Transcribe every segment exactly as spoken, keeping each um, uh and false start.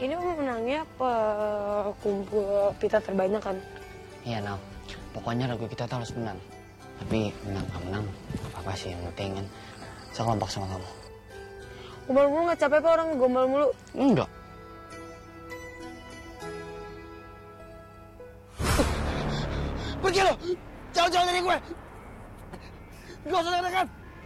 Ini menangnya apa kumpul pita terbanyak kan? Iya, Nal. Pokoknya lagu kita tuh harus menang. Tapi menang gak menang, apa-apa sih. Yang penting kan sekelompok sama kamu. Gombal mulu gak capek apa orang gombal mulu? Enggak. Pergi lo! Jauh-jauh dari gue! Gak usah dekat-dekat!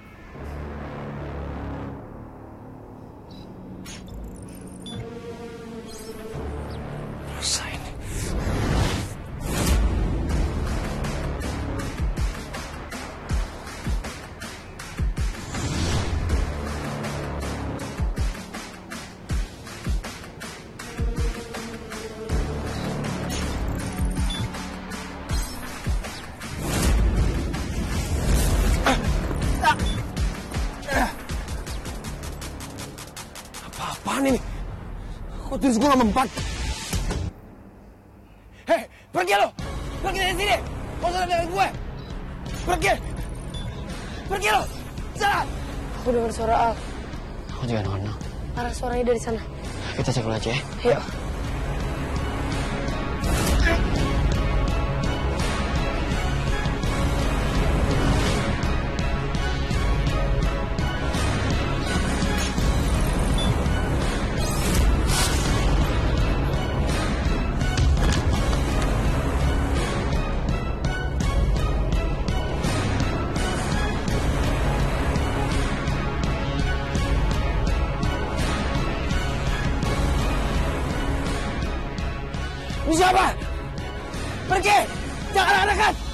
Dosa ini. Apa-apaan ini? Kok terus gue gak mempan? Hei, pergi lo! Pergi dari sini! Gak usah bilang gue! Pergi! Pergi lo! Sana! Aku dengar suara Al. Aku juga dengar, Nal. Arah suaranya dari sana. Kita cek dulu aja ya. Yuk. Ini siapa? Pergi! Jangan dekat!